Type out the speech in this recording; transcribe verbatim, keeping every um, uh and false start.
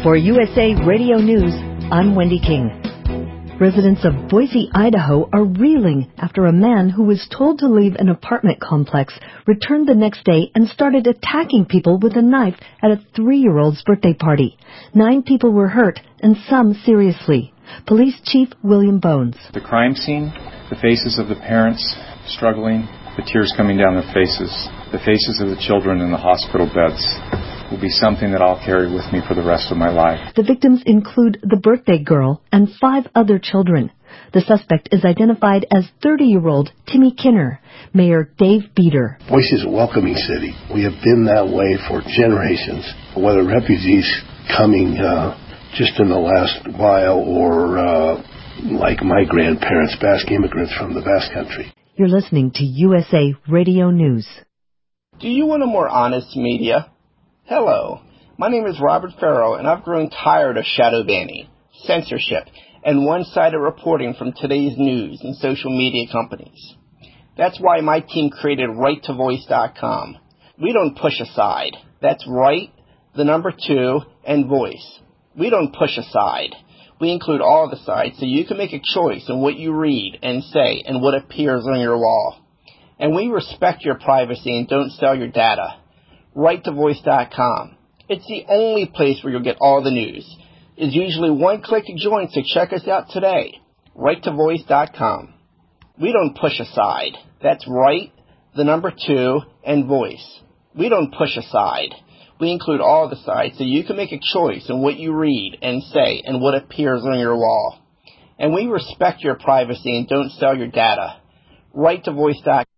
For U S A Radio News, I'm Wendy King. Residents of Boise, Idaho are reeling after a man who was told to leave an apartment complex returned the next day and started attacking people with a knife at a three-year-old's birthday party. Nine people were hurt and some seriously. Police Chief William Bones. The crime scene, the faces of the parents struggling, the tears coming down their faces, the faces of the children in the hospital beds will be something that I'll carry with me for the rest of my life. The victims include the birthday girl and five other children. The suspect is identified as thirty-year-old Timmy Kinner. Mayor Dave Beater. Boise is a welcoming city. We have been that way for generations. Whether refugees coming uh, just in the last while or uh, like my grandparents, Basque immigrants from the Basque Country. You're listening to U S A Radio News. Do you want a more honest media? Hello, my name is Robert Farrow, and I've grown tired of shadow banning, censorship, and one-sided reporting from today's news and social media companies. That's why my team created right to voice dot com. We don't push aside. That's right, the number two, and voice. We don't push aside. We include all the sides so you can make a choice in what you read and say and what appears on your wall. And we respect your privacy and don't sell your data. right to voice dot com. It's the only place where you'll get all the news. It's usually one click to join, so check us out today. right to voice dot com. We don't push aside. That's right, the number two, and voice. We don't push aside. We include all the sides so you can make a choice in what you read and say and what appears on your wall. And we respect your privacy and don't sell your data. right to voice dot com.